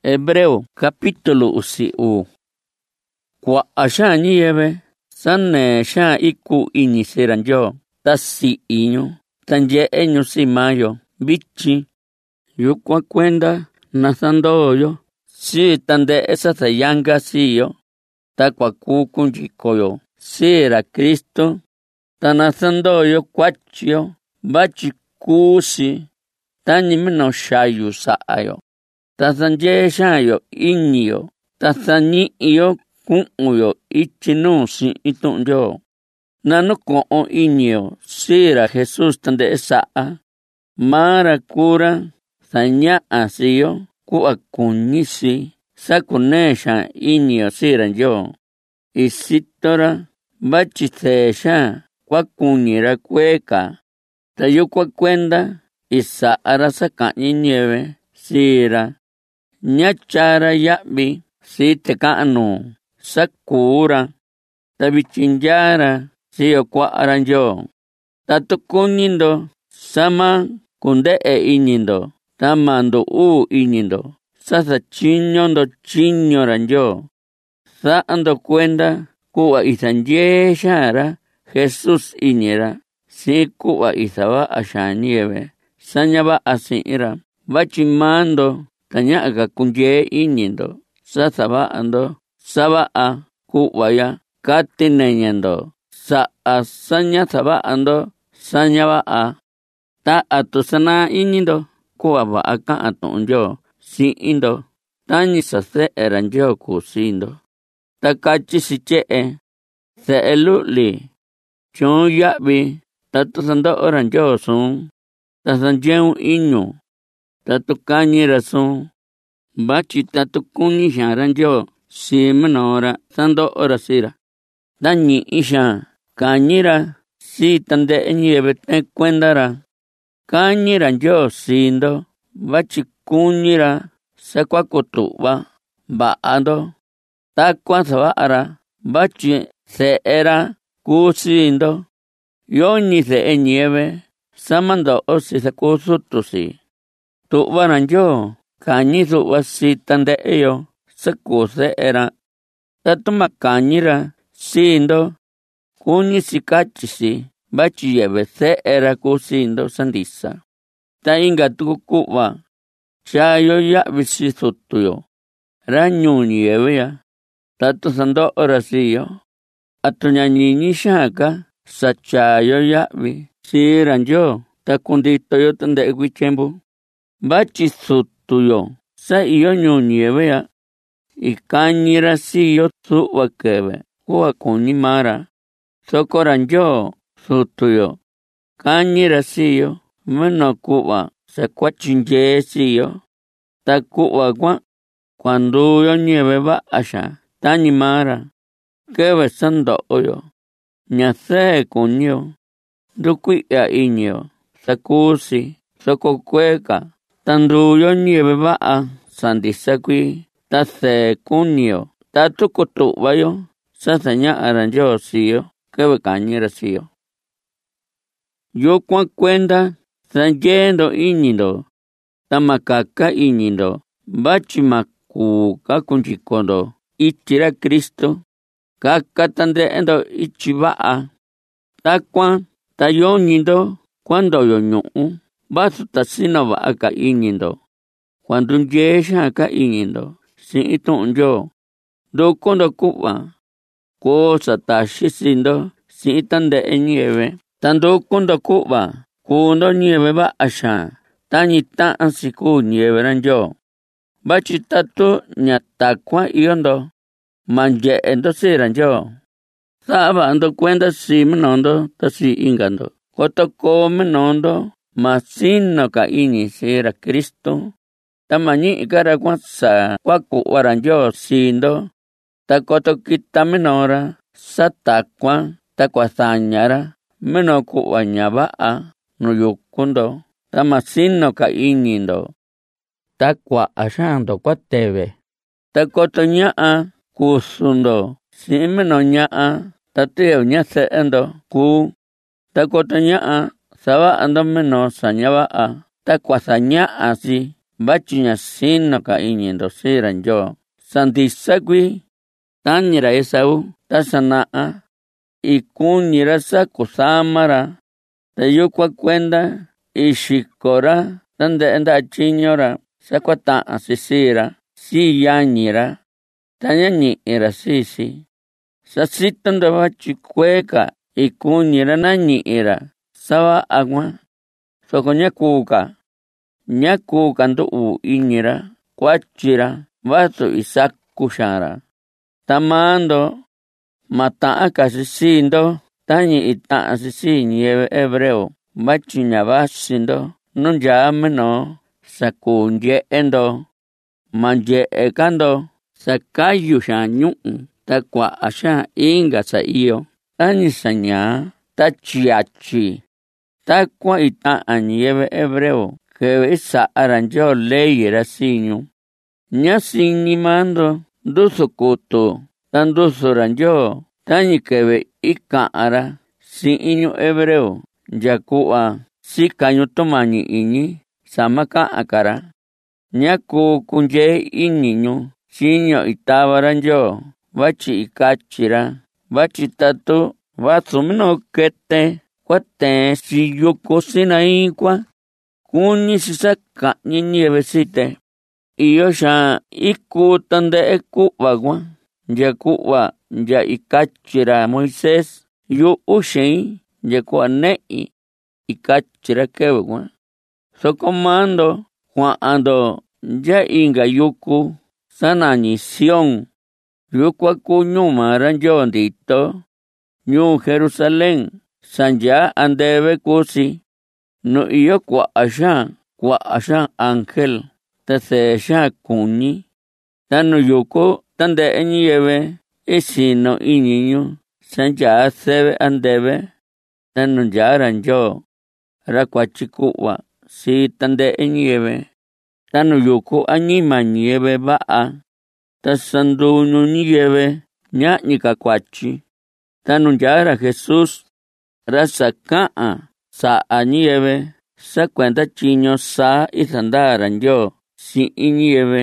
Hebreo capítulo 11. Kua'a xaan ñiyɨvɨ sanee xaan iku iñi sii-ra Nyoo ta si'i ñu ta nye'e ñu sii maa yo vityin. Yukuan kuenda na sandoo yo sii tandɨ'ɨ sasayanga sii yo takua kuu kunyiko yo sii ra Kristo ta na sandoo yo kuatyi yo vatyi kuu sii tañi minoo xayu sa'a yo ta sanyee xaan yo iñi yo ta sañi'i yo ku'un yo ityi nuu si'in tu'un Nyoo. Na nuko'on iñi yo sii ra Jesús tandɨ'ɨ sa'a. Maa ra kuu ra saña'a sii yo ku'va kuñi sii sakunee xaan iñi yo sii ra Nyoo. Isito ra vatyi see xaan kuakuñi ra kuee ka. Ta yukuan kuenda isa'a ra saka'ñi ñɨvɨ sii ra. Ñatyaa ra ya'vi sii te ka'an nuu sakuu ra. Ta vityin nyaa ra sii yo kua'a ra Nyoo. Tatu kuñi ndo sama kunde'e iñi ndo ta ma ndu'uu iñi ndo sasatyiño ndo tyiño ra Nyoo. Sa'a ndo kuenda ku'va isanyee xaan ra Jesús iñi ra sii ku'va isava'a xaan ñɨvɨ saña va'a si'in ra. Vatyi maa ndo taña'a ka kundyee iñi ndo sasava'a ndo sava'a ku'va ya kati neña ndo sa'a saña sava'a ndo saña va'a. Ta'a tu sanaa iñi ndo ku'va va'a ka'an tu'un Nyoo si'in ndo tañi sase'e ra Nyoo kuu sii ndo. Ta katyi si tye'e: se'e lu'li, tyuun ya'vi tatu sando'o ra Nyoo suun ta sanyieun iñu tatu kañi ra suun. Vatyi tatu kuñi xaan ra Nyoo sii minoo ra sando'o ra sii ra, ta ñi'i xaan kañi ra sii tandɨ'ɨ ñɨvɨ ten kuenda ra. Kañi ra Nyoo sii ndo vatyi kuñi ra sakuakutu'va va'a ndo takuan sava'a ra vatyi se'e ra kuu sii ndo. Yoñi se'e ñɨvɨ sama ndo'o sii sakuu sutu sii. Tu'va ra Nyoo kañi su'va sii tandɨ'ɨ yo sakuu se'e ra. Tatu ma kañi ra sii ndo kuñi si katyi si vatyi yɨvɨ se'e ra kuu sii ndo sandisa. Ta inga tuku ku'va tyaa yo ya'vi sii sutu yo ra ñuu ñiyɨvɨ ya tatu sando'o ra sii yo. Atu ña ñiñi xaan ka satyaa yo ya'vi sii ra Nyoo ta kundito yo tandɨ'ɨ kuii tyempu. Vatyi sutu yo sa iyo ñuu ñiyɨvɨ ya ikañi ra sii yo su'va kɨvɨ ku'va kuñi maa ra. Soko ra Nyoo sutu yo kañi ra sii yo minoo ku'va sakuatyindyee sii yo. Ta ku'va kuan kuanduu yo ñɨvɨ va'a xaan tañi maa ra. Kɨvɨ sando'o yo ña see kuñi yo ndukui'ya iñi yo sakuu sii soko kuee ka ta nduu yo ñɨvɨ va'a sandisa kuii ta see kuñi yo tatu kutu'va yo sasaña'a ra Nyoo sii yo kɨvɨ kañi ra sii yo. Yukuan kuenda sanyee ndo iñi ndo ta ma kaka iñi ndo vatyi ma kuu ka kunyiko ndo ityi ra Kristo. Kaka tandɨ'ɨ ndo ityi va'a. Takuan ta yoñi ndo kuandoyo ñu'u vasu ta sino va'a ka iñi ndo. Kuandundyee xaan ka iñi ndo si'in tu'un Nyoo. Nduku ndo ku'va koo sataxi sii ndo si'in tandɨ'ɨ ñɨvɨ. Ta nduku ndo ku'va kuu ndo ñɨvɨ va'a xaan tañi ta'an si kuu ñɨvɨ ra Nyoo. Vatyi tatu ña takuan iyo ndo ma nye'e ndo sii ra Nyoo. Sa'a va'a ndo kuenda sii minoo ndo ta sii inga ndo. Koto koo minoo ndo ma sino ka iñi sii ra Kristo. Ta ma ñi'i ka ra kuan sa kuaku'va ra Nyoo sii ndo. Ta koto kita minoo ra satakuan ta kuasaña ra minoo ku'va ña va'a nu yuku ndo ta ma sino ka iñi ndo. Ta kua'a xaan ndo kuateve. Ta koto ña'a kusu ndo si'in minoo ña'a tatu yɨvɨ ñasɨ'ɨ ndo kuu. Ta koto ña'a sava'a ndo minoo saña va'a ta kuasaña'a si vatyi ña sino ka iñi ndo sii ra Ndyoo. Sandisa kuii tañi ra Esaú ta sana'a ikuñi ra sakusama ra, ta yukuan kuenda ixiko ra tande'e nda'a tyiño ra sakuata'an sii ra sii yañi ra, ta ña ñi'i ra sii. Sasito ndo vatyi kuee ka ikuñi ra nañi'i ra sava'a kuan, soko ña kuu ka ndu'u iñi ra kuatyi ra vasu isaku xaan ra. Ta maa ndo ma ta'an ka sii ndo tañi ita'an sii ñiyɨvɨ hebreo, vatyi ña vasi ndo nu nyaa minoo sakuu nye'e ndo. Ma nye'e ka ndo sakayu xaan ñu'u ta kua'a xaan inga sa iyo, tañi sañaa ta tyiyatyi. Takuan ita'an ñiyɨvɨ hebreo kɨvɨ isa'a ra Ndyoo ley ra sii ñu. Ña siñi maa ndo ndusu kutu ta ndusu ra Ndyoo tañi kɨvɨ ika'an ra si'in ñu hebreo nya ku'va sika ñu tumañi iñi sama ka'an ka ra. Ña kuu kundyee iñi ñu tyiño itava ra Ndyoo vatyi ikatyi ra vatyi tatu vasu minoo kɨtɨ kuatee si yuku Sinaí kuan kuñi si saka'ñi ñiyɨvɨ sii‑tɨ. Iyo xaan ikuu tandɨ'ɨ ku'va kuan nya ku'va nya ikatyi ra Moisés yu'u xiin nya ku'va ne'i ikatyi ra kɨvɨ kuan. Soko maa ndo kua'an ndo nya inga yuku sanañi Sión. Yukuan kuu ñuu maa ra Ndyoo ndito. Ñuu Jerusalén sa nyaa andɨvɨ kuu si, nu iyo kua'a xaan ángel ta sɨɨ xaan kuñi. Ta nu yuku tandɨ'ɨ ñiyɨvɨ isinu iñi ñu sa nyaa sɨvɨ andɨvɨ, ta nu nyaa ra Ndyoo ra kuatyi ku'va sii tandɨ'ɨ ñiyɨvɨ. Ta nu yuku añima ñiyɨvɨ va'a ta sanduu ñu ñiyɨvɨ ña'ñi ka kuatyi. Ta nu nyaa ra Jesús ra saka'an sa'a ñiyɨvɨ sa kuenda tyiño saa isandaa ra Ndyoo si'in ñiyɨvɨ.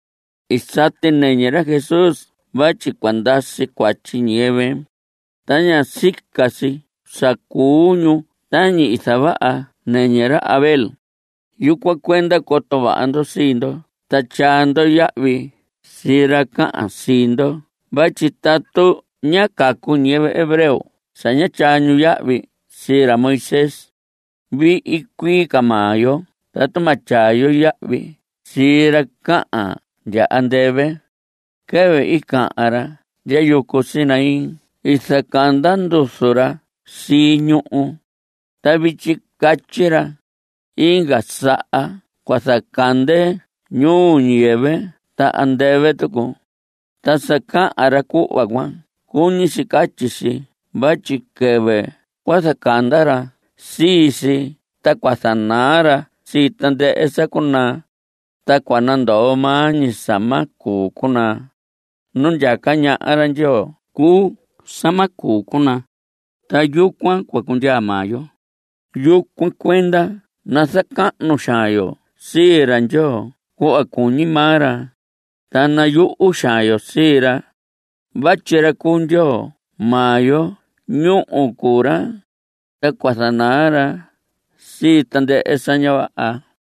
Isati nɨñɨ ra Jesús vatyi kuandasi kuatyi ñiyɨvɨ. Ta ña sika si sakuu ñu tañi isava'a nɨñɨ ra Abel. Yukuan kuenda koto va'a ndo sii ndo ta tyaa ndo ya'vi si ra ka'an sii ndo vatyi tatu ña kaku ñiyɨvɨ hebreo sa ña tyaa ñu ya'vi sii ra Moisés, vi'i kuii ka maa yo tatu ma tyaa yo ya'vi sii ra ka'an nya andɨvɨ kɨvɨ ika'an ra nya yuku Sinaí. Isakanda ndusu ra sii ñu'u. Ta vityi katyi ra inga sa'a kuasakande ñuu ñiyɨvɨ ta andɨvɨ tuku. Ta saka'an ra ku'va kuan kuñi si katyi si vatyi kɨvɨ kuasakanda ra sii si ta kuasanaa ra sii tandɨ'ɨ sakunaa, ta kuanandoo maa ñi sama kuu kunaa. Nu nyaka ña'a ra Ndyoo kuu sama kuu kunaa. Ta yukuan kuakunyaa maa yo. Yukuan kuenda na saka'nu xaan yo sii ra Ndyoo ku'va kuñi maa ra, ta na yu'u xaan yo sii ra vatyi ra kuu Ndyoo maa yo ñu'u kuu ra ta kuasanaa ra sii tandɨ'ɨ sa ña va'a.